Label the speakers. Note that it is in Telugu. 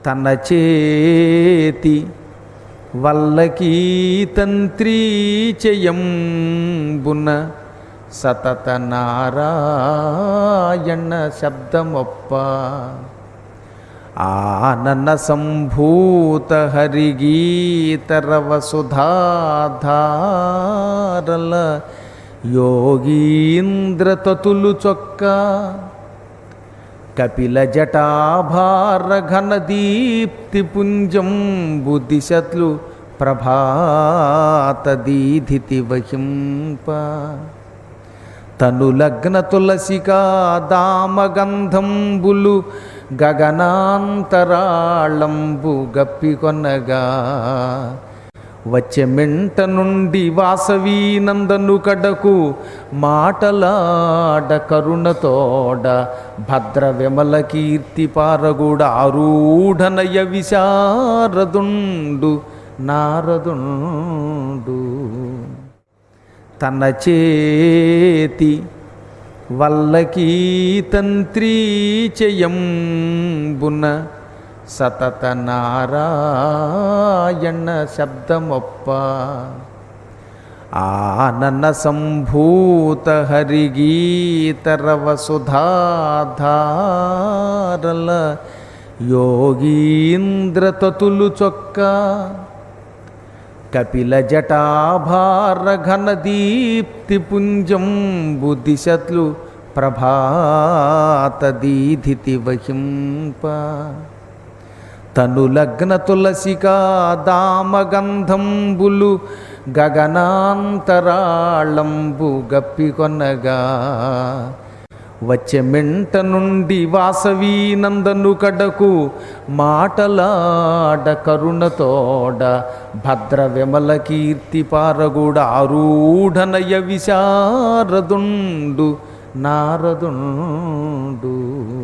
Speaker 1: తన చేతి వల్లకీ తంత్రీ చెయంబున సతత నారాయణ శబ్దమొప్ప ఆనన సంభూత హరిగీతరవ సుధాధారల యోగీంద్ర తతులు చొక్క కపిల జటాభార ఘన దీప్తి పుంజం బుద్ధిశత్లు ప్రభాత దీధితి వహింప తనులగ్న తులసికా దామగంధంబులు గగనాంతరాళంబు గప్పికొనగా వచ్చెమెంట నుండి వాసవీనందను కడకు మాటలాడ కరుణతోడ భద్ర విమల కీర్తి పారగుడ ఆరూఢనయ విశారదుండు నారదుండు తన చేతి వల్లకీ తంత్రీ చెయంబున సతత నారాయణ శబ్దమొప్ప ఆనన సంభూత హరిగీతరవ సుధాధారల యోగీంద్ర తతులు చొక్క కపిల జటాభార ఘన దీప్తి పుంజం బుద్ధిశత్లు ప్రభాత దీధితి వహింప తనులగ్న తులసికా దామగంధంబులు గగనాంతరాళంబు గప్పికొనగా వచ్చెమెంట నుండి వాసవీనందను కడకు మాటలాడ కరుణతోడ భద్ర విమల కీర్తి పారగుడ ఆరూఢనయ విశారదుండు నారదుండు